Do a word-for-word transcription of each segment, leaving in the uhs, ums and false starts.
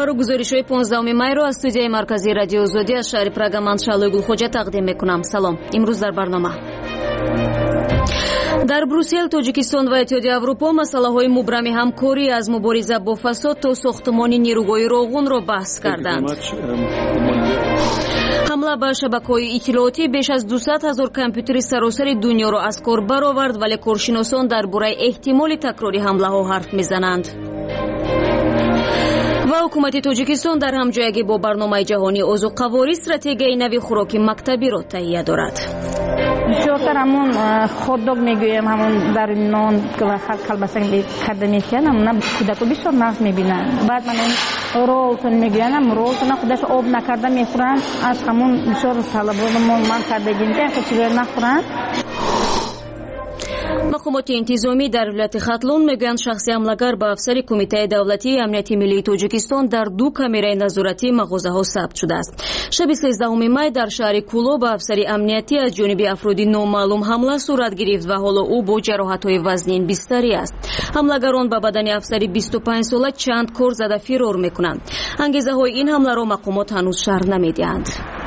خبر و گزارش‌های پانزدهم می را از استودیوی مرکزی رادیو آزادی از شهر پراگ من شعله گلخوجه تقدیم می‌کنم. سلام. امروز در برنامه در بروسل، تاجیکستان و اتحادیه اروپا مسائل مبرم همکاری از مبارزه با فساد تا ساختمان نیروگاه راغون را بحث کردند. حمله به شبکه‌های اطلاعاتی بیش از دویست هزار کامپیوتر سراسر دنیا را از کار برآورد، ولی کارشناسان درباره احتمال تکراری حمله‌ها حرف می‌زنند. و حکومت تاجیکستان در همجایگی با برنامه جهانی اوضاع قواری استراتژی نوی خوراک مکتبی را تهیه دارد. بیشتر همون خوددوگ میگویم، همون در نان و کلبسه کرده میکنن، همون کودکو بیشتر نقص میبینن. بعد من این رولتون میگویم، رولتون خودش آب نکرده میخورن، از همون بیشتر طلبانمون من کرده گیرده خود چیزی نخورن. مقامات انتظامی در ولایت خاتلون میگویند شخصی حمله‌گر به افسر کمیته دولتی امنیت ملی تاجیکستان در دو کامرای نظارتی مغازه‌ها ثبت شده است. شب سیزدهم می در شهر کولو به افسر امنیتی از جانب افرادی نامعلوم حمله صورت گرفت و حالا او با جراحت‌های وزنین بستری است. حمله‌گران به بدن افسر بیست و پنج ساله چند کار زده فرار می‌کنند. انگیزه‌های این حمله را مقامات هنوز شرح نمی‌دهند.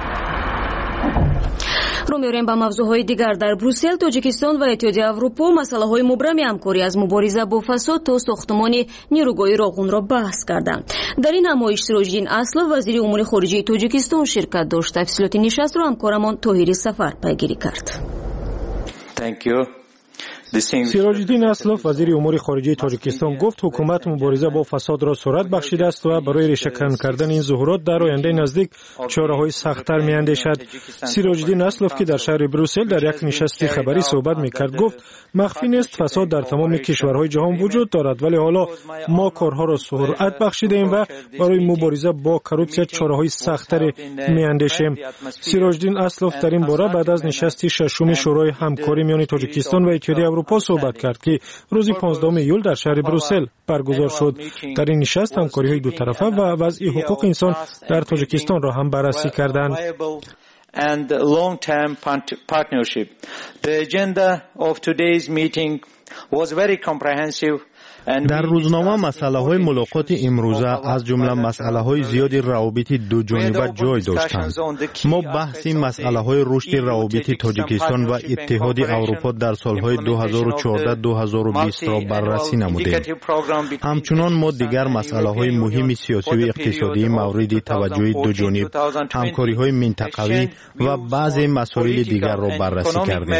رو می‌ریم به موضوعهای دیگر. در بروسل، تاجیکستان و اتحادیه اروپا مسائل مبرم همکاری از مبارزه با فساد تا ساختمان نیروگاه راغون را بحث کردند. در این نمایش سیراج‌الدین اسلف وزیر امور خارجه تاجیکستان شرکت داشت. تفصیلات نشست را همکارمان طاهری سفر پیگیری کرد. Thank you. سیراج‌الدین اسلف وزیر امور خارجه تاجیکستان گفت حکومت مبارزه با فساد را سرعت بخشیده است و برای ریشه‌کن کردن این ظهورات در آینده نزدیک چاره‌های سخت‌تر می‌اندیشد. سیراج‌الدین اسلف که در شهر بروسل در یک نشست خبری صحبت می‌کرد گفت مخفی نیست فساد در تمام کشورهای جهان وجود دارد، ولی حالا ما کارها را سرعت بخشیدیم و برای مبارزه با کروپسیا چاره‌های سخت‌تر می‌اندیشیم. سیراج‌الدین اسلف در این باره بعد از نشست ششم شورای همکاری میان تاجیکستان و اتحادیه اروپا صحبت کرد که روز پانزدهم ایول در شهر بروسل برگزار شد. در این نشست همکاری‌های دو طرفه و وضع حقوق انسان در تاجیکستان را هم بررسی کردند. And long-term partnership. The agenda of today's meeting was very comprehensive. در روزنامه مسئله‌های ملاقات امروزه از جمله مسئله‌های زیادی روابط دو جانبه جای داشتند. ما بحث مسئله‌های رشد روابط تاجیکستان و اتحاد اروپا در سال‌های دو هزار و چهارده تا دو هزار و بیست را بررسی نمودیم. همچنان ما دیگر مسئله‌های مهم سیاسی و اقتصادی مورد توجه دو جانب، همکاری‌های منطقوی و بعضی مسائل دیگر را بررسی کردیم.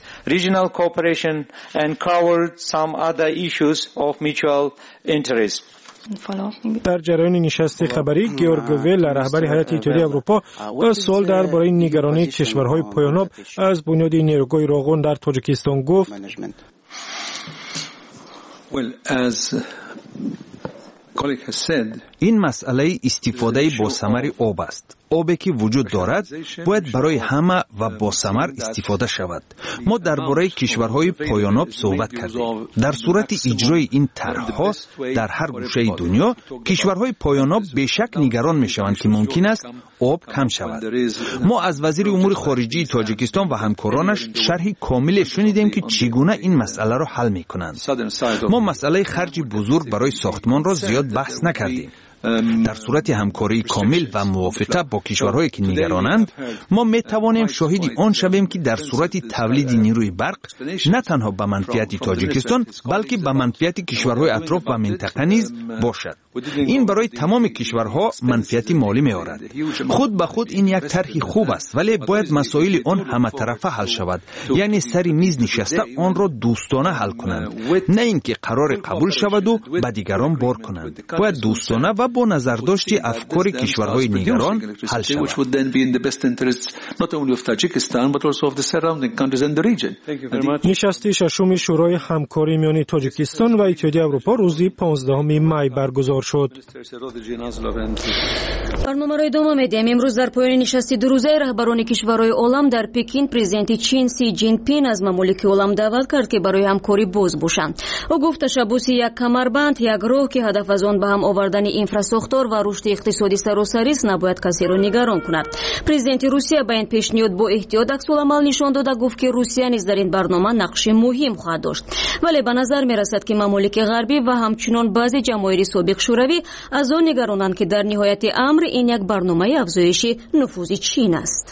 mutual interest. در جریان نشست خبری گیورگ ویل رهبر هیئت اتحادیه اروپا به سوال درباره نگرانی کشورهای پایان‌یاب از بنیاد نیروگاه راغون در تاجیکستان گفت این مسئله استفاده با ثمر آب است. آبی که وجود دارد باید برای همه و با ثمر استفاده شود. ما درباره کشورهای پایان‌یاب صحبت کردیم. در صورت اجرای این طرح‌ها در هر گوشه دنیا کشورهای پایان‌یاب بیشک نگران می‌شوند که ممکن است آب کم شود. ما از وزیر امور خارجه تاجیکستان و همکارانش شرح کامل شنیدیم که چگونه این مسئله را حل می‌کنند. ما مسئله خرج بزرگ برای ساختمان را زیاد بحث نکردیم. در صورت همکاری کامل و موافقه با کشورهایی که نگرانند، ما می توانیم شاهدی آن شویم که در صورت تولید نیروی برق نه تنها به منفعت تاجیکستان بلکه به منفعت کشورهای اطراف و منطقه نیز باشد. این برای تمام کشورها منفعت مالی می آورد. خود به خود این یک طرح خوب است، ولی باید مسائل آن همه طرفه حل شود، یعنی سر میز نشسته آن را دوستانه حل کنند، نه اینکه قرار قبول شود و به دیگران بار کنند. باید دوستانه و با نظرداشت افکار کشورهای نگران حل شود. نشست ششم شورای همکاری میان تاجیکستان و اتحادیه اروپا روز پانزدهم می برگزار شد. барномаро идома медиҳем. имрӯз дар поёни нишасти дурӯзаи раҳбарони кишварҳои олам дар Пекин президенти Чин Си Ҷинпин аз мамолики олам даъват кард ки барои ҳамкорӣ боз бошанд. ӯ гуфт ташаббуси як камарбанд, як роҳ ки ҳадаф аз он ба ҳам овардани инфрасохтор ва рушди иқтисоди саросарист набояд касеро нигарон кунад. Президенти Русия ба ин пешниҳод бо эҳтиёт аксуламал нишон дода гуфт ки Русия низ дар ин барнома нақши муҳим хоҳад дошт. вале ба назар мерасад ки мамолики ғарбӣ ва ҳамчунон баъзе ҷамоҳири собиқ шӯравӣ аз он нигаронанд ки дар ниҳояти амр ин як барномаи афзоиши нуфузи Чин аст.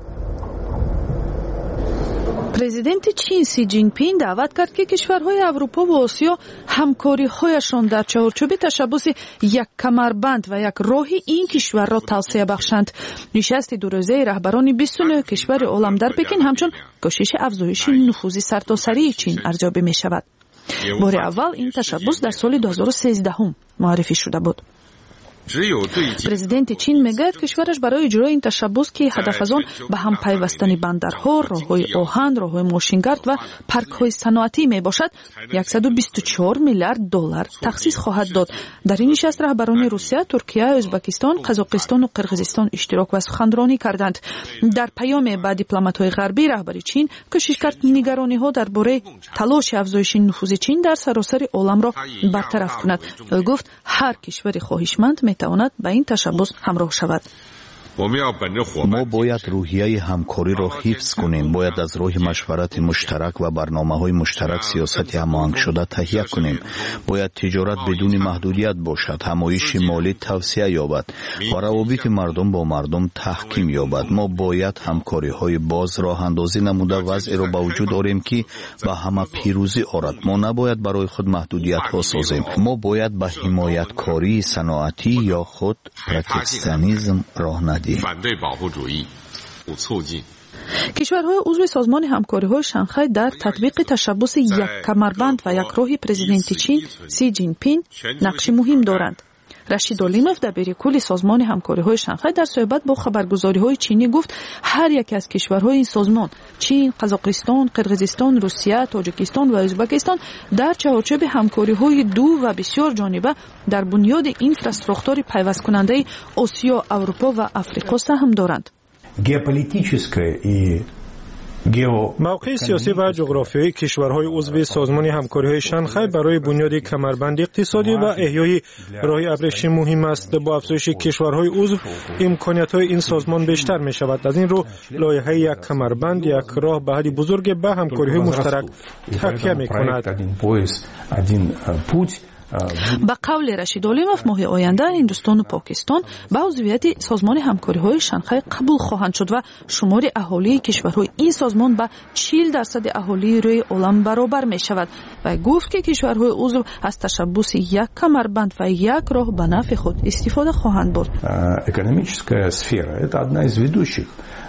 президенти Чин Си Ҷинпин даъват кард ки кишварҳои Аврупо ва Осиё ҳамкориҳояшон дар чаҳорчӯби ташаббуси як камарбанд ва як роҳи ин кишварро тавсия бахшанд. нишасти дурӯзаи раҳбарони бисту нӯ кишвари олам дар Пекин ҳамчун кӯшиши афзоиши нуфузи сартосарии Чин арзёбӣ мешавад. бори аввал ин ташаббус дар соли ду ҳазору сезддаҳум муаррифӣ шуда буд. президенти Чин мегӯяд кишвараш барои иҷрои ин ташаббус ки ҳадаф аз он ба ҳам пайвастани бандарҳо, роҳҳои оҳан, роҳҳои мошингард ва паркҳои саноатӣ мебошад, яксаду бисту чор миллиард доллар тахсис хоҳад дод. дар ин нишаст раҳбарони Русия, Туркия, Ӯзбекистон, Қазоқистону Қирғизистон иштирок ва суханронӣ карданд. дар паёме ба дипломатҳои ғарбӣ раҳбари Чин кӯшиш кард нигарониҳо дар бораи талоши афзоиши нуфузи Чин дар саросари оламро бартараф кунад. ӯ гуфт ҳар кишвари хоҳишманд метавонад ба ин ташаббус ҳамроҳ шавад. мо бояд рӯҳияи ҳамкориро ҳифз кунем. бояд аз роҳи машварати муштарак ва барномаҳои муштарак сиёсати ҳамоҳангшуда таҳия кунем. бояд тиҷорат бидуни маҳдудият бошад, ҳамоиши молӣ тавсия ёбад ва равобити мардум бо мардум таҳким ёбад. мо бояд ҳамкориҳои боз роҳандозӣ намуда вазъеро ба вуҷуд орем ки ба ҳама пирӯзӣ орад. мо набояд барои худ маҳдудиятҳо созем. мо бояд ба ҳимояткории саноатӣ ё худ протекционизм роҳ надиҳем. кишварҳои узви созмони ҳамкориҳои Шанхай дар татбиқи ташаббуси як камарбанд ва як роҳи президенти Чин Си Ҷинпин нақши муҳим доранд. Рашид Олимов, дабири кулли созмони ҳамкориҳои Шанхай, дар суҳбат бо хабаргузориҳои чинӣ гуфт, ҳар яке аз кишварҳои ин созмон Чин, Қазоқистон, Қирғизистон, Русия, Тоҷикистон ва Ӯзбекистон дар чаҳорчӯби ҳамкориҳои ду ва бисёр ҷониба дар бунёди инфраструктури пайвасткунандаи Осиё, Аврупо ва Африқо саҳм доранд. мавқеи сиёсӣ ва ҷуғрофиёи кишварҳои узви созмони ҳамкориҳои Шанхай барои бунёди камарбанди иқтисодӣ ва эҳёи роҳи абрешӣ муҳим аст. бо афзоиши кишварҳои узв имкониятҳои ин созмон бештар мешавад. аз ин рӯ лоиҳаи як камарбанд, як роҳ ба ҳадди бузурге ба ҳамкориҳои муштарак такя мекунад. ба қавли Рашид Олимов, моҳи оянда Ҳиндустону Покистон ба узвияти созмони ҳамкориҳои Шанхай қабул хоҳанд шуд ва шумори аҳолии кишварҳои ин созмон ба чил дарсади аҳолии рӯи олам баробар мешавад. Вай гуфт ки кишварҳои узв аз ташаббуси як камарбанд ва як роҳ ба нафъи худ истифода хоҳанд бурд. Экономическая сфера – это одна из ведущих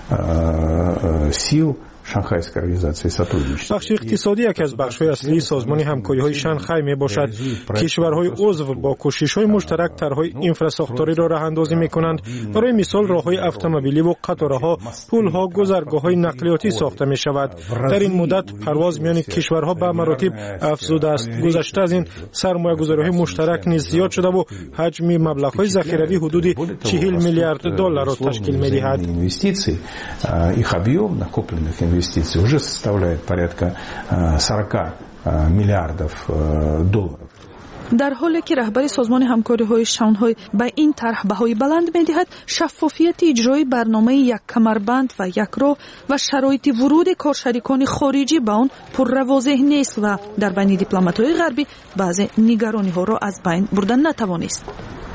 сил Шанхайской организации сотрудничества. бахши иқтисодӣ яке аз бахшҳои аслии созмони ҳамкориҳои Шанхай мебошад. кишварҳои узв бо кӯшишҳои муштарак тарҳои инфрасохториро раҳандозӣ мекунанд. барои мисол роҳҳои автомобиливу қатораҳо, пулҳо, гузаргоҳҳои нақлиётӣ сохта мешавад. дар ин муддат парвоз миёни кишварҳо ба маротиб афзудааст. гузашта аз ин сармоягузориҳои муштарак низ зиёд шудаву ҳаҷми маблағҳои захиравӣ ҳудуди чил миллиард долларро ташкил медиҳад. Инвестиции, их объем накопленных инвестиций уже составляет порядка сорок миллиардов долларов. дар ҳоле ки раҳбари созмони ҳамкориҳои Шанхай ба ин тарҳ баҳои баланд медиҳад, шаффофияти иҷрои барномаи як камарбанд ва як роҳ ва шароити вуруди коршарикони хориҷӣ ба он пурравозеҳ нест ва дар байни дипломатҳои ғарбӣ баъзе нигарониҳоро аз байн бурда натавонист.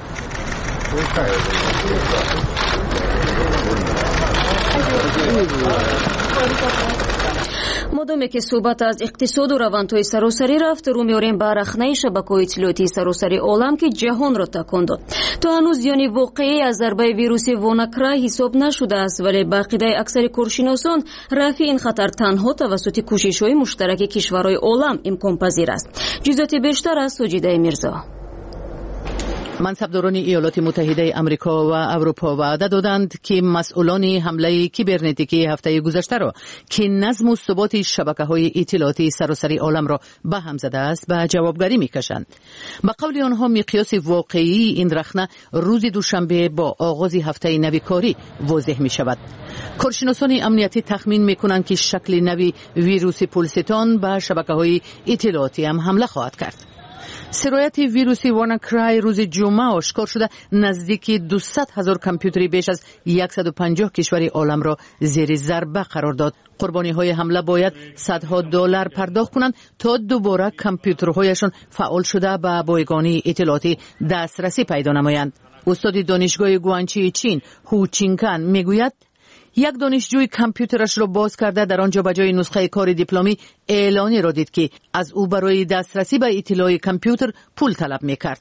модоме ки суҳбат аз иқтисоду равандҳои саросарӣ рафт, рӯ меорем ба рахнаи шабакаҳои иттилоотии саросари олам ки ҷаҳонро такон дод. то ҳанӯз зиёни воқеӣ аз зарбаи вируси вонакрай ҳисоб нашудааст, вале ба ақидаи аксари коршиносон рафъи ин хатар танҳо тавассути кӯшишҳои муштараки кишварҳои олам имконпазир аст. ҷузъиёти бештар аз Соҷидаи Мирзо. منصبداران ایالات متحده آمریکا و اروپا وعده دادند که مسئولان حمله کیبرنتیکی هفته گذشته را که نظم و ثبات شبکه‌های اطلاعاتی سراسر عالم را به هم زده است به جوابگویی می‌کشند. به قول آنها مقیاس واقعی این رخنه روز دوشنبه با آغاز هفته نو کاری واضح می‌شود. کارشناسان امنیتی تخمین می‌کنند که شکل نو ویروس پولستان به شبکه‌های اطلاعاتی هم حمله خواهد کرد. سرایت ویروسی واناکرای روز جمعه آشکار شده نزدیک دویست هزار کامپیوتری بیش از صد و پنجاه کشور عالم را زیر ضربه قرار داد. قربانی های حمله باید صدها دلار پرداخت کنند تا دوباره کامپیوترهایشان فعال شده به بایگانی اطلاعاتی دسترسی پیدا نمایند. استاد دانشگاه گوانچی چین هو چینکان میگوید یک دانشجوی کامپیوترش را باز کرده در آنجا به جای نسخه کار دیپلمی اعلانی را دید که از او برای دسترسی به اطلاع کامپیوتر پول طلب میکرد.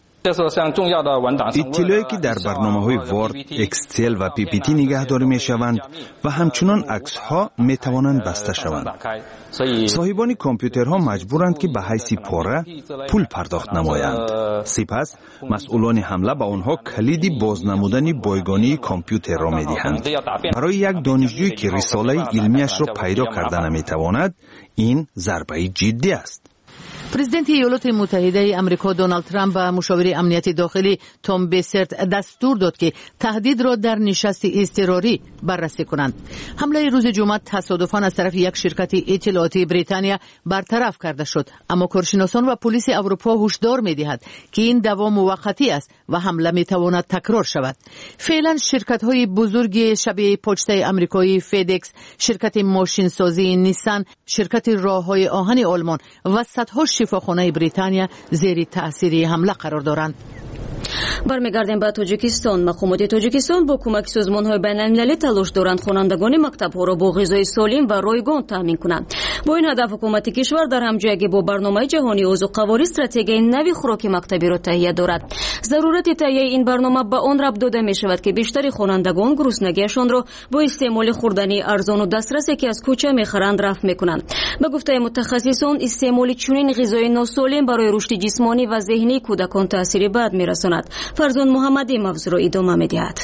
اطلاعی که در برنامه‌های وارد، اکسل و پی پی تی نگهداری می‌شوند و همچنان عکس‌ها می‌توانند بسته شوند. صاحبان کامپیوترها مجبورند که به حیث پاره پول پرداخت نمایند. سپس مسئولان حمله به آنها کلید بازنمودن بایگانی کامپیوتر را می‌دهند. برای یک دانشجویی که رساله علمیش را پیدا کرده نمی‌تواند، این ضربه جدی است. پرزیدنت ایالات متحده آمریکا دونالد ترامپ به مشاور امنیتی داخلی توم بیسرت دستور داد که تهدید را در نشست اضطراری بررسی کنند. حمله روز جمعه تصادفاً از طرف یک شرکت اطلاعاتی بریتانیا برطرف کرده شد، اما کارشناسان و پلیس اروپا هشدار می‌دهند که این دوا موقتی است و حمله می‌تواند تکرار شود. فعلا شرکت‌های بزرگ شبیه پست آمریکایی فدکس، شرکت ماشین سازی نیسان، شرکت راه‌های آهن آلمان و صدها شفاخانه بریتانیا زیر تأثیر حمله قرار دارند. برمیگردیم به تاجیکستان. مقامات تاجیکستان با کمک سازمان‌های بین‌المللی تلاش دارند خوانندگان مکتب‌ها را با غذای سالم و رایگان تامین کنند. با این هدف حکومت کشور در همجایی با برنامه جهانی اوضاع قواری استراتژی نوی خوراک مکتبی را تهیه دارد. ضرورت تهیه این برنامه به آن ربط داده می‌شود که بیشتر خوانندگان گرسنگیشان را با استعمال خوردنی ارزان و دسترسی که از کوچه می‌خرند رفع می‌کنند. به گفته متخصصان استعمال چنین غذای ناسالم برای رشد جسمانی و ذهنی کودکان تأثیر بد می‌رساند. فرزان محمدی موضوع را ادامه می‌دهد.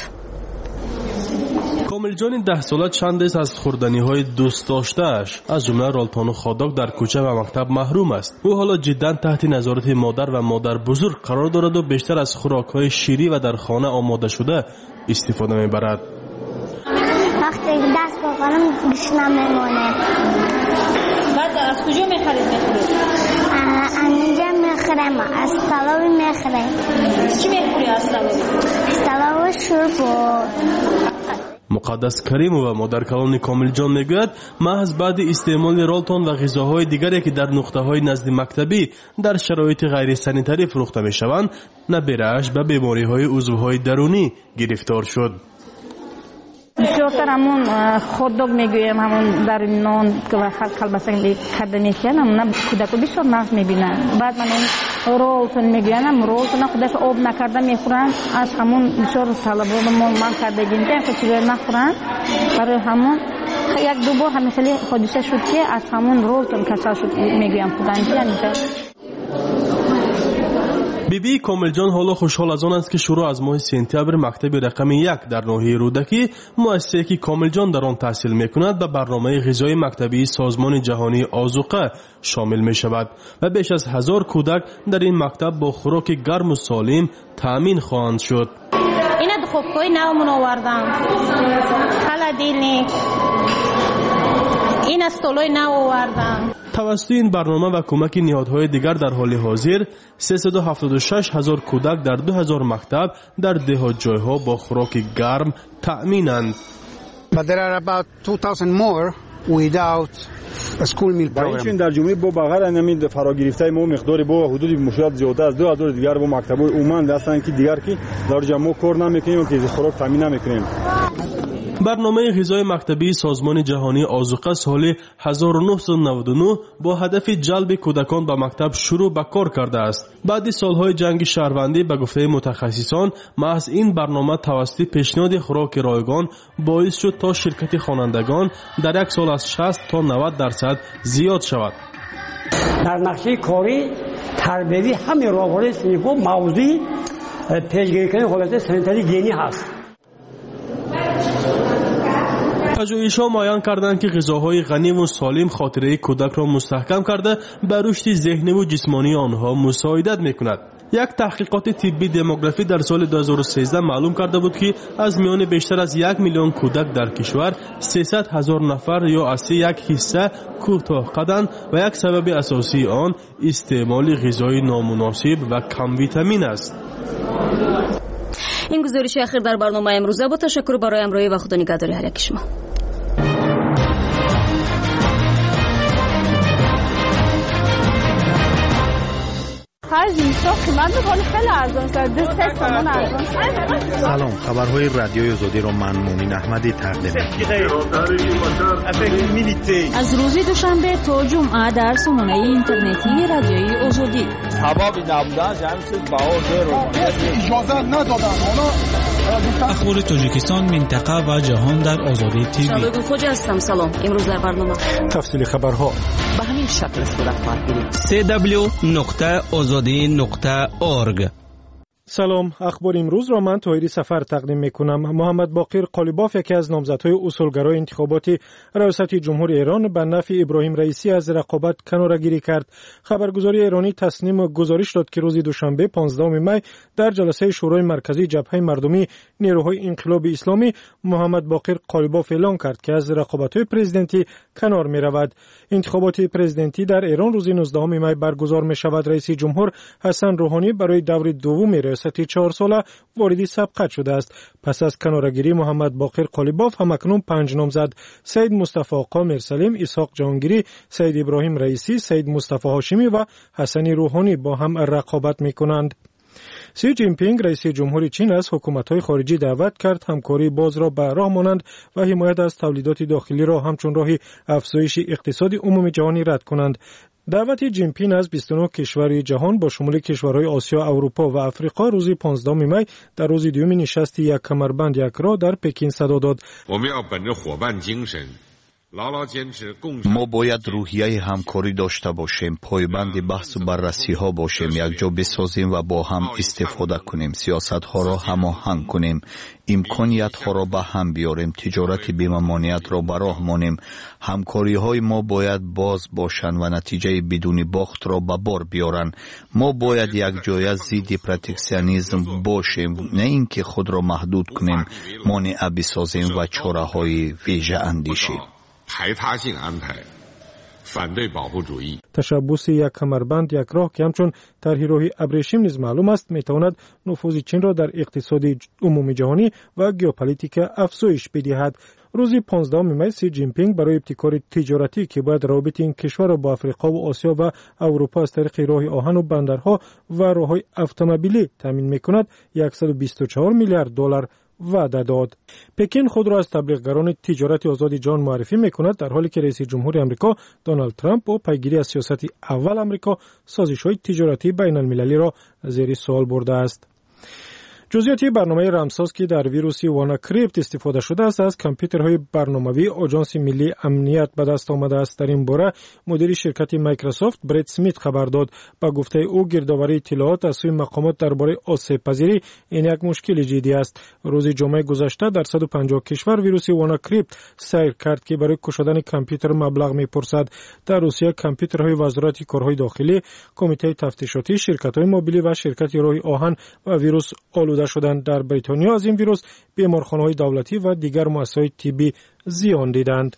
کامل جان ده ساله چند است از خوردنی‌های دوست داشته‌اش از جمله رالتان و خاداک در کوچه و مکتب محروم است. او حالا جداً تحت نظارت مادر و مادر بزرگ قرار دارد و بیشتر از خوراک‌های شیری و در خانه آماده شده استفاده می‌برد. وقتی دست بکنم گوشتم میمونه. بعد از کجا می‌خرید می‌خورید؟ اینجا می‌خرم، از طلبی می‌خرم. چی می‌خوری از طلبی؟ طلب و شوربا. مقدس کریم و مادر کلان کامل جان میگوید محض بعد استعمال رالتان و غذاهای دیگری که در نقطه‌های نزد مکتبی در شرایط غیر سانیتری فروخته می‌شوند، نبیره‌اش به بیماری‌های عضوهای درونی گرفتار شد. بسیارتر همون خوددوگ میگویم، همون در نان که کلبسه کرده میکنن، همون کودک بسیار نقص میبینن. بعد من این رولتون میگویم، رولتون خودش آب نکرده میخورن، از همون بسیار سالبون من کرده گینده خود چیزای نخورن. برای همون یک دو بار همیشه حادثه شد که از همون رولتون کسا شد میگویم خودنجی. بی بی کامل جان حالا خوشحال از آن است که شروع از ماه سپتامبر مکتب رقم یک در ناحیه رودکی مؤسسه‌ای که کامل جان در آن تحصیل می‌کند به برنامه غذایی مکتبی سازمان جهانی آذوقه شامل می‌شود و بیش از هزار کودک در این مکتب با خوراک گرم و سالم تأمین خواهند شد. اینا دخوب‌های نومون آوردم. خلدیلی. این استولوی نو آوردم. توسط این برنامه و کمک نهادهای دیگر در حال حاضر سیصد و هفتاد و شش هزار کودک در دو هزار مکتب در دهات جایها با خوراک گرم تأمینند. But there are about two thousand more without a school meal program. در جمعه با بغیر نمید فراگرفته ما مقدار با حدود مشکلات زیاده از دو هزار دیگر با مکتب‌های عمومی هستند که دیگر که در جمع کار نمی‌کنیم و که خوراک تامین نمی‌کنیم. برنامه غذای مکتبی سازمان جهانی آذوقه سال هزار و نهصد و نود و نه با هدف جلب کودکان به مکتب شروع به کار کرده است. بعد سالهای جنگ شهروندی به گفته متخصصان محض این برنامه توسط پیشنهاد خوراک رایگان باعث شد تا شرکت خوانندگان در یک سال از شصت تا نود درصد زیاد شود. در نقشه کاری تربیتی همین راهبردی سنفو موضوعی پیگیری کردن حالت سنتری گینی هست. پژوهش‌ها معین کردند که غذاهای غنی و سالم خاطره کودک را مستحکم کرده به رشد ذهنی و جسمانی آنها مساعدت می‌کند. یک تحقیقات طبی دموگرافی در سال دو هزار و سیزده معلوم کرده بود که از میان بیشتر از یک میلیون کودک در کشور سیصد هزار نفر یا از یک حصه کوتاه قدند و یک سبب اساسی آن استعمال غذای نامناسب و کم ویتامین است. این گزارش اخیر در برنامه امروزه با تشکر برای همراهی و خدا نگهداری هر یک شما. سلام، خبرهای رادیوی آزادی را من مومن احمدی تقدیم می‌کنم. از روز دوشنبه تا جمعه در سامانه اینترنتی رادیوی آزادی. سبب نبودن جمعیت باور رو اجازه ندادن. اخبار تاجیکستان، منطقه و جهان در آزادی تیوی. شادو خوجا هستم. سلام. امروز در برنامه تفصیل خبرها به همین شکل صورت خواهد گرفت. سی دبلیو نقطه آزادی نقطه اورگ. سلام، اخبار امروز را من طاهری سفر تقدیم میکنم. محمد باقر قالیباف یکی از نامزدهای اصولگرای انتخابات ریاست جمهوری ایران به نفع ابراهیم رئیسی از رقابت کناره‌گیری کرد. خبرگزاری ایرانی تصنیم گزارش داد که روز دوشنبه پانزدهم می در جلسه شورای مرکزی جبهه مردمی نیروهای انقلاب اسلامی محمد باقر قالیباف اعلام کرد که از رقابت‌های پرزیدنتی کنار می‌رود. انتخابات پرزیدنتی در ایران روز نوزدهم می برگزار می‌شود. رئیس جمهور حسن روحانی برای دور دوم ریاست چهار ساله وارد سبقت شده است. پس از کناره‌گیری محمد باقر قالیباف همکنون پنج نامزد سید مصطفی آقا میرسلیم، اسحاق جهانگیری، سید ابراهیم رئیسی، سید مصطفی هاشمی و حسن روحانی با هم رقابت می‌کنند. سی جین پینگ رئیس جمهوری چین از حکومت‌های خارجی دعوت کرد همکاری باز را به راه مانند و حمایت از تولیدات داخلی را همچون راهی افزایش اقتصاد عمومی جهانی رد کنند. دعوت جین پینگ از بیست و نه کشور جهان با شمول کشورهای آسیا، اروپا و افریقا روز پانزدهم می در روز دوم نشست یک کمربند یک راه در پکین صدا داد. ما باید روحیه همکاری داشته باشیم، پایبند بحث و بررسی ها باشیم، یک جا بسازیم و با هم استفاده کنیم، سیاست ها را هماهنگ کنیم، امکانیت ها را به هم بیاریم، تجارت بی‌ممانعت را به راه مانیم. همکاری های ما باید باز باشند و نتیجه بدون باخت را به بار بیارند. ما باید یک جای ضد پروتکشنیسم باشیم، نه اینکه خود را محدود کنیم، مانع بسازیم و چاره های ویژه اندیشیم. تشبوس یک کمربند یک راه که همچون طرح راه ابریشم نیز معلوم است میتواند نفوذ چین را در اقتصاد عمومی جهانی و ژئوپلیتیک افزایش بدهد. روز پانزدهم می سی جین پینگ برای ابتکار تجارتی که باید روابط این کشور را با افریقا و آسیا و اروپا از طریق راه آهن و بندرها و راههای اتومبیلی تامین میکند صد و بیست و چهار میلیارد دلار وعده داد. پکین خود را از تبلیغگران تجارت آزاد جهان معرفی میکند، در حالی که رئیس جمهور آمریکا دونالد ترامپ با پیگیری از سیاست اول آمریکا سازش‌های تجارتی بین المللی را زیر سوال برده است. جزئیات برنامه رمساز که در ویروس واناکریپت استفاده شده است از کامپیوترهای برنامه‌ای آژانس ملی امنیت به دست آمده است. در این باره مدیر شرکت مایکروسافت برت اسمیت خبر داد. با گفته او گردآوری اطلاعات از سوی مقامات درباره آسیب پذیری این یک مشکل جدی است. روز جمعه گذشته در صد و پنجاه کشور ویروس واناکریپت سیر کرد که برای کشیدن کامپیوتر مبلغ می‌پرسد. در روسیه کامپیوترهای وزارت کارهای داخلی، کمیته تفتیشاتی، شرکت‌های موبیلی و شرکت راه آهن و ویروس آلوده شدند. در بریتانیا از این ویروس بیمارخانه‌های دولتی و دیگر مؤسسات طبی زیان دیدند.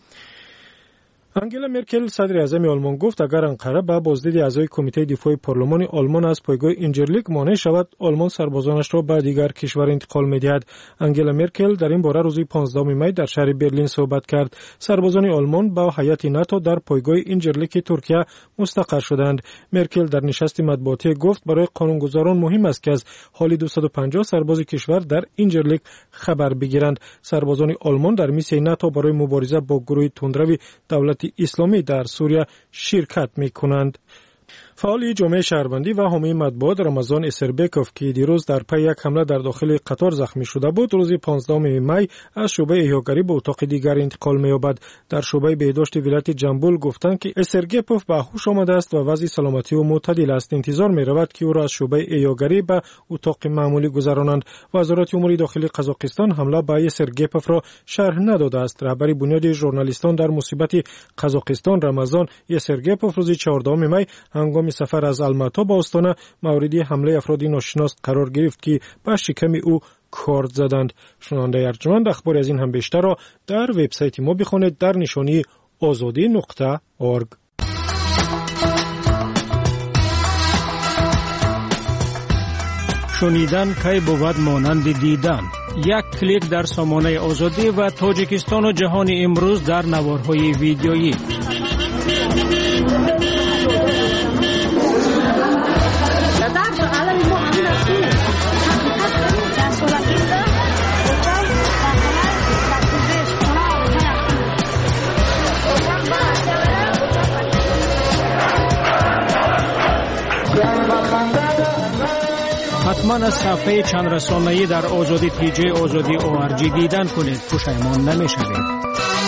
انگلا مرکل صدر اعظم آلمان گفت اگر انقره به بازدید اعضای کمیته دفاع پارلمان آلمان از پایگاه اینجرلیک مانع شود، آلمان سربازانش را به دیگر کشور انتقال می‌دهد. انگلا مرکل در این باره روز پانزدهم می در شهر برلین صحبت کرد. سربازان آلمان با هیئت ناتو در پایگاه اینجرلیک ترکیه مستقر شدند. مرکل در نشست مطبوعاتی گفت برای قانونگذاران مهم است که از حال دویست و پنجاه سرباز کشور در اینجرلیک خبر بگیرند. سربازان آلمان در میسیون ناتو برای مبارزه با گروه تندروی دولت اسلامی در سوریه شرکت می کنند. فعال جامعه شهروندی و حامی مطبوعات رمضان اسربکوف که دیروز در پی یک حمله در داخل قطار زخمی شده بود، روز پانزدهم می از شعبه احیاگری به اتاق دیگر انتقال می‌یابد. در شعبه بهداشت ولایت جنبول گفتند که اسرگپوف به هوش آمده است و وضع سلامتی او معتدل است. انتظار می‌رود که او را از شعبه احیاگری به اتاق معمولی گذرانند. وزارت امور داخلی قزاقستان حمله به اسرگپوف را شرح نداده است. رهبر بنیاد ژورنالیستان در مصیبت قزاقستان رمضان اسرگپوف روز چهاردهم می هنگام سفر از الماتا به آستانه مورد حمله افراد ناشناس قرار گرفت که به شکم او کارد زدند. شنونده ارجمند اخبار از این هم بیشتر را در وبسایت ما بخوانید در نشانی آزادی نقطه اورگ. شنیدن کی بود مانند دیدن. یک کلیک در سامانه آزادی و تاجیکستان و جهان امروز در نوارهای ویدیویی. حتما از صفحه چند رسانه‌ای در آزادی تیجی آزادی او ار جی دیدن کنید. پشیمان نمی‌شوید.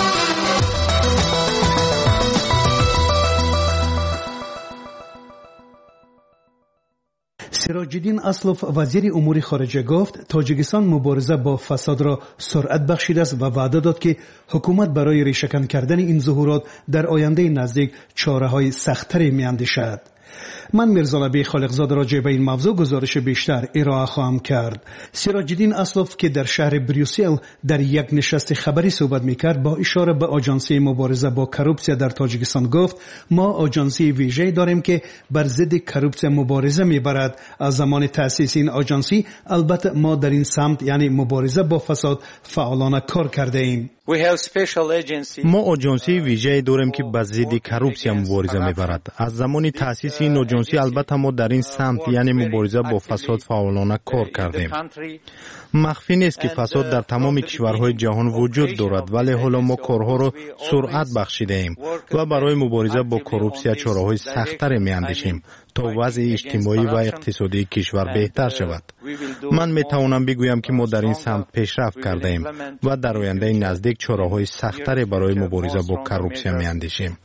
سراج‌الدین اسلوف وزیر امور خارجه گفت تاجیکستان مبارزه با فساد را سرعت بخشیده است و وعده داد که حکومت برای ریشه‌کن کردن این ظهورات در آینده نزدیک چاره‌های سخت‌تری می‌اندیشد. من میرزالبی خالقزاده راجع به این موضوع گزارش بیشتر ارائه خواهم کرد. سراج‌الدین اسلوف که در شهر بریوسل در یک نشست خبری صحبت میکرد با اشاره به آژانسی مبارزه با کروپسیا در تاجیکستان گفت ما آژانسی ویژه داریم که بر ضد کروپسیا مبارزه میبرد. از زمان تأسیس این آژانسی البته ما در این سمت یعنی مبارزه با فساد فعالانه کار کرده ایم. ما آژانسی ویژه داریم که به ضد کروپسیا مبارزه میبرد. از زمان تأسیس این آژانسی البته ما در این سمت یعنی مبارزه با فساد فعالانه کار کردیم. مخفی نیست که فساد در تمام کشورهای جهان وجود دارد، ولی حالا ما کارها را سرعت بخشیده ایم و برای مبارزه با کروپسیا چاره‌های سخت‌تر می‌اندیشیم تا وضع اجتماعی و اقتصادی کشور بهتر شود. من می‌توانم بگویم که ما در این سمت پیشرفت کرده ایم و در آینده نزدیک چاره‌های سخت‌تر برای مبارزه با کروپسیا می‌اندیشیم.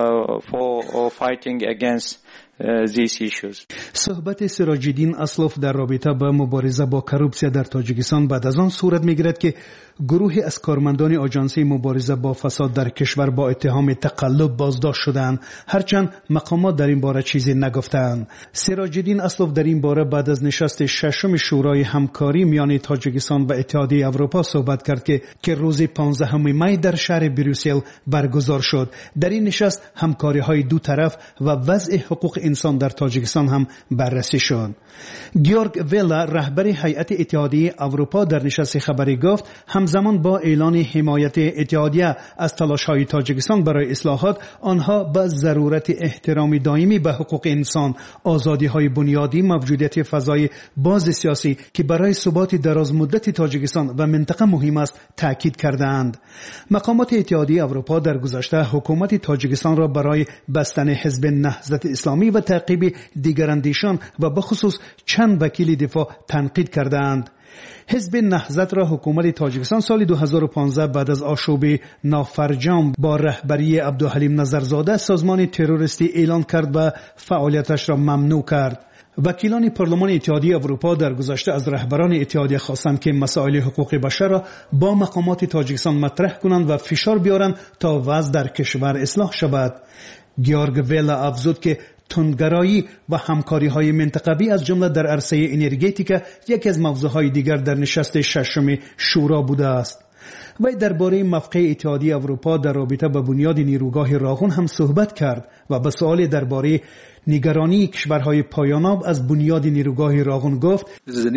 صحبت سراج‌الدین اسلوف در رابطه با مبارزه با کروپسیا در تاجیکستان بعد از آن صورت می‌گیرد که گروهی از کارمندان آژانسی مبارزه با فساد در کشور با اتهام تقلب بازداشت شدند، هرچند مقامات در این باره چیزی نگفتند. سراج‌الدین اسلوف در این باره بعد از نشست ششم شورای همکاری میان تاجیکستان و اتحادیه اروپا صحبت کرد که که روز پانزدهم می در شهر بریوسل برگزار شد. در این نشست همکاری‌های دو طرف و وضع حقوق انسان در تاجیکستان هم بررسی شد. گیورگ ویلا رهبر هیئت اتحادیه اروپا در نشست خبری گفت همزمان با اعلان حمایت اتحادیه از تلاش‌های تاجیکستان برای اصلاحات، آنها به ضرورت احترام دائمی به حقوق انسان، آزادی‌های بنیادی، موجودیت فضای باز سیاسی که برای ثبات دراز مدت تاجیکستان و منطقه مهم است تاکید کردند. مقامات اتحادیه اروپا در گذشته حکومت تاجیکستان را برای بستن حزب نهضت اسلامی و تعقیب دیگراندیشان و به خصوص چند وکیل دفاع تنقید کردند. حزب نهضت را حکومت تاجیکستان سال دو هزار و پانزده بعد از آشوب نافرجام با رهبری عبدالحلیم نظرزاده سازمان تروریستی اعلان کرد و فعالیتش را ممنوع کرد. وکیلان پارلمان اتحادیه اروپا در گذشته از رهبران اتحادیه خواستند که مسائل حقوق بشر را با مقامات تاجیکستان مطرح کنند و فشار بیارند تا وضع در کشور اصلاح شود. گیورگ ویلا افزود که تندگرایی و همکاری‌های منطقوی از جمله در عرصه انرژتیک یکی از موضوعهای دیگر در نشست ششم شورا بوده است. وی درباره موقع اتحادیه اروپا در رابطه با بنیاد نیروگاه راغون هم صحبت کرد و به سوال درباره نگرانی کشورهای پایاناب از بنیاد نیروگاه راغون گفت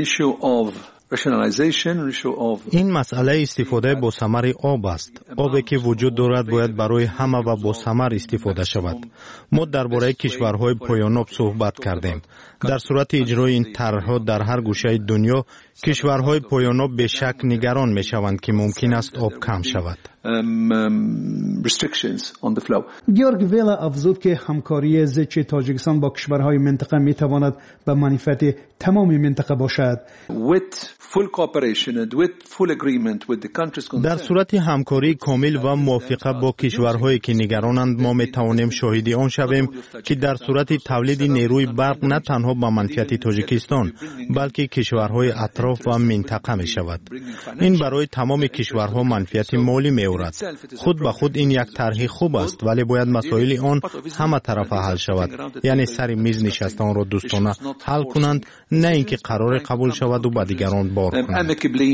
این مسئله استفاده با ثمر آب است. آبی که وجود دارد باید برای همه و با ثمر استفاده شود. ما درباره کشورهای پایاناب صحبت کردیم. در صورت اجرای این طرح‌ها در هر گوشه دنیا کشورهای پایاناب به شک نگران می شوند که ممکن است آب کم شود. گیورگ ویلا افزود که همکاری زیچ تاجیکستان با کشورهای منطقه می تواند به منفعت تمام منطقه باشد. در صورت همکاری کامل و موافقه با کشورهایی که نگرانند ما می توانیم شاهد آن شویم که در صورت تولید نیروی برق نه تنها به منفعت تاجیکستان بلکه کشورهای اطراف و منطقه می شود. این برای تمام کشورها منفعت مالی می آورد. خود به خود این یک طرح خوب است ولی باید مسائل آن همه طرفه حل شود. یعنی سر میز نشسته آن را دوستانه حل کنند نه اینکه قرار قبول شود و به دیگران بار کنند.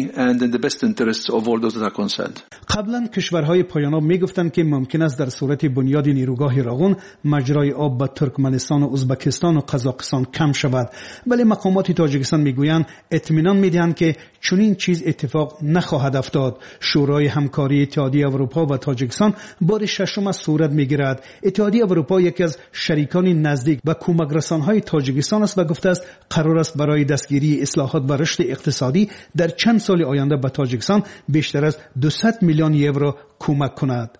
قبلا کشورهای پایاناب می گفتند که ممکن است در صورت بنیاد نیروگاه راغون مجرای آب به ترکمنستان و ازبکستان و قزاقستان کم شود، ولی مقامات تاجیکستان میگویند اطمینان میدهند که چنین چیز اتفاق نخواهد افتاد. شورای همکاری اتحادیه اروپا و تاجیکستان بار ششم صورت میگیرد. اتحادیه اروپا یکی از شریکان نزدیک و کمک رسانهای تاجیکستان است و گفته است قرار است برای دستگیری اصلاحات و رشد اقتصادی در چند سال آینده به تاجیکستان بیشتر از دویست میلیون یورو کمک کند.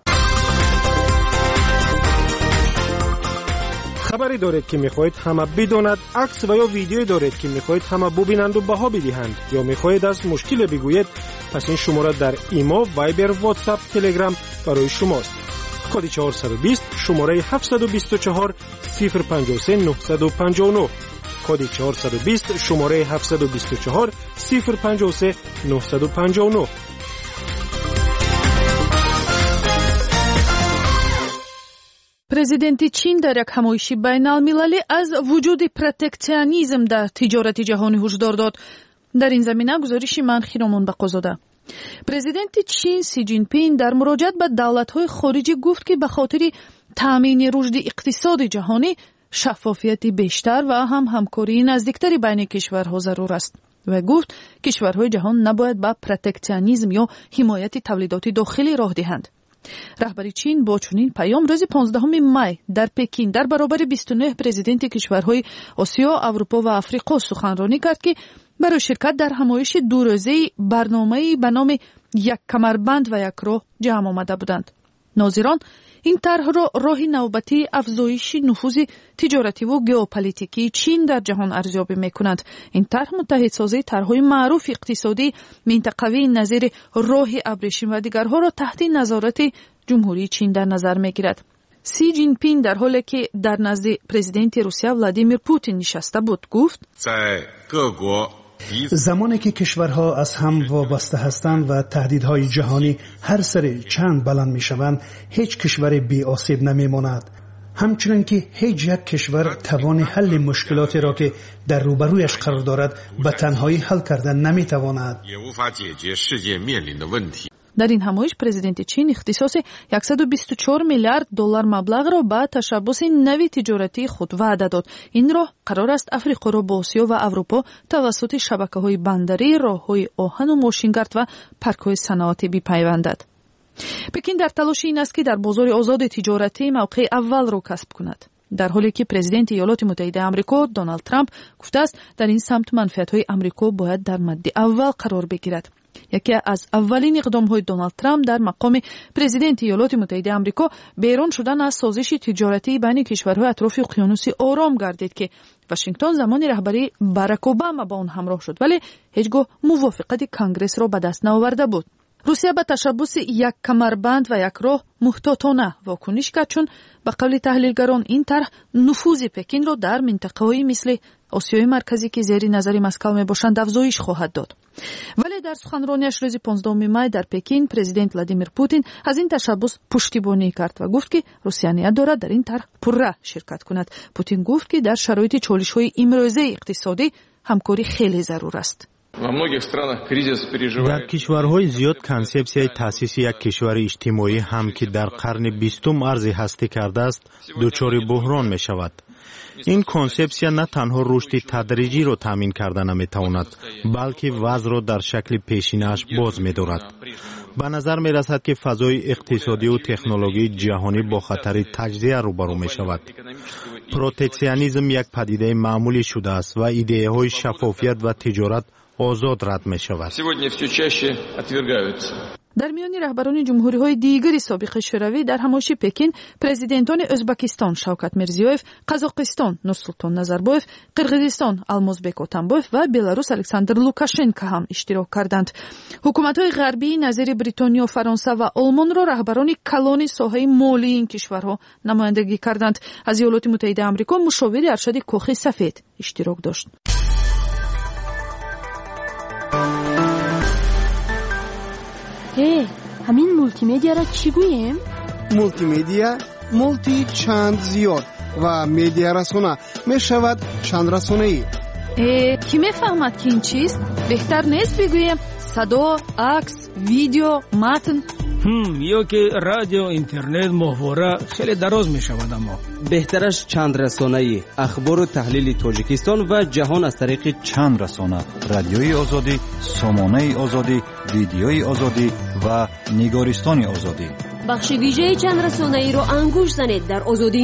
خبری دارید که میخواهید همه بداند، عکس و یا ویدیویی دارید که میخواهید همه ببینند و بها بدهند، یا میخواهید از مشکل بگویید، پس این شماره در ایما، وایبر، واتساپ، تلگرام برای شماست. کد چهارصد و بیست شماره هفتصد و بیست و چهار صفر پنجاه و سه نهصد و پنجاه و نه. کد چهارصد و بیست شماره هفتصد و بیست و چهار صفر پنجاه و سه نهصد و پنجاه و نه. президенти чин дар як ҳамоиши байналмилалӣ аз вуҷуди протексионизм дар тиҷорати ҷаҳонӣ ҳушдор дод. дар ин замина гузориши ман хиромон бақозода. президенти чин Си Ҷинпин дар муроҷиат ба давлатҳои хориҷӣ гуфт ки ба хотири таъмини рушди иқтисоди ҷаҳонӣ шаффофияти бештар ва ҳам ҳамкории наздиктари байни кишварҳо зарур аст. вай гуфт кишварҳои ҷаҳон набояд ба протексионизм ё ҳимояти тавлидоти дохилӣ роҳ диҳанд. раҳбари чин бо чунин паём рӯзи понздаҳуми май дар Пекин дар баробари бисту нӯҳ президенти кишварҳои Осиё, Аврупо ва Африқо суханронӣ кард ки барои ширкат дар ҳамоиши дурӯзаи барномаи ба номи як камарбанд ва як роҳ ҷамъ омада буданд. нозирон ин тарҳро роҳи навбатии афзоиши нуфузи тиҷоративу геополитикии чин дар ҷаҳон арзёбӣ мекунанд. ин тарҳ муттаҳидсозии тарҳои маъруфи иқтисодии минтақавии назири роҳи абришим ва дигарҳоро таҳти назорати ҷумҳурии чин дар назар мегирад. Си Ҷинпин дар ҳоле ки дар назди президенти Русия Владимир Путин нишаста буд, гуфт: زمانی که کشورها از هم وابسته هستند و تهدیدهای جهانی هر سر چند بلند می شوند، هیچ کشور بی آسیب نمی ماند. همچنین که هیچ یک کشور توان حل مشکلاتی را که در روبرویش قرار دارد به تنهایی حل کردن نمی تواند. дар ин ҳамоиш президенти чин ихтисоси яксад و بیست و چهار миллиард доллар маблағро ба ташаббуси нави тиҷоратии худ ваъда дод. ин роҳ қарор аст Африқоро бо Осиё ва Аврупо тавассути шабакаҳои бандарӣ, роҳҳои оҳану мошингард ва паркҳои саноатӣ бипайвандад. пекин дар талоши ин аст ки дар бозори озоди тиҷоратӣ мавқеи аввалро касб кунад. дар ҳоле ки президенти Иёлоти Муттаҳидаи Амрико Доналд Трамп гуфтааст дар ин самт манфиатҳои Амрико бояд дар мадди аввал қарор бигирад. яке аз аввалин иқдомҳои Доналд Трамп дар мақоми президенти Иёлоти Муттаҳидаи Амрико берун шудан аз созиши тиҷоратии байни кишварҳои атрофи уқёнуси Ором гардид ки Вашингтон замони раҳбарии Барак Обама ба он ҳамроҳ шуд, вале ҳеҷ гоҳ мувофиқати Конгрессро ба даст наоварда буд. русия ба ташаббуси як камарбанд ва як роҳ муҳтотона вокуниш кард, чун ба қавли таҳлилгарон ин тарҳ нуфузи Пекинро дар минтақаҳои мисли Осиёи марказӣ ки зери назари Москав мебошанд афзоиш хоҳад дод. вале дар суханронияш рӯзи понздаҳуми май дар Пекин президент Владимир Путин аз ин ташаббус пуштибонӣ кард ва гуфт ки Русия ният дорад дар ин тарҳ пурра ширкат кунад. Путин гуфт ки дар шароити чолишҳои имрӯзаи иқтисодӣ ҳамкорӣ хеле зарур аст. در کشورهای زیاد کنسپسیای تأسیس یک کشور اجتماعی هم که در قرن بیستم ارزی هستی کرده است دچار بحران می شود. این کنسپسیا نه تنها رشد تدریجی را تامین کرده نمی تواند بلکه وضع را در شکل پیشینه‌اش باز می دارد. به نظر می رسد که فضای اقتصادی و تکنولوژی جهانی با خطر تجزیه روبرو می شود. پروتکسیونیسم یک پدیده معمولی شده است و ایده های شفافیت و تجارت آزاد رد می شود. در میان رهبران جمهوری‌های دیگری سابق شوروی در همایش پکین پرزیدنتان ازبکستان شوکت میرزیویف، قزاقستان نورسултон назарбоев، قرغیزستان алмазбек отамбоев و بلاروس الکساندر لوکاشенکو هم اشتراک کردند. حکومت‌های غربی نظیر بریتانیا، فرانسه و آلمان را رهبران کلان ساحه مالی این کشورها نمایندگی کردند. از ایالات متحده آمریکا مشاور ارشد کاخ سفید اشتراک داشت. ای همین مولتی مدیا را چی گوییم؟ مولتی مدیا مولتی چند زیاد و مدیا رسانه می شود چند رسانه ای. کی می فهمد که این چیست؟ بهتر نیست بگوییم صدا، عکس، ویدیو، متن؟ هم یا که رادیو، اینترنت، محتوا خیلی دراز می شود. اما بهترش چند رسانه‌ای، اخبار و تحلیل تاجیکستان و جهان از طریق چند رسانه، رادیوی آزادی، سامانه آزادی، ویدیوی آزادی و نگارستان آزادی. بخش ویژه چند رسانه‌ای رو انگوش زنید در آزادی.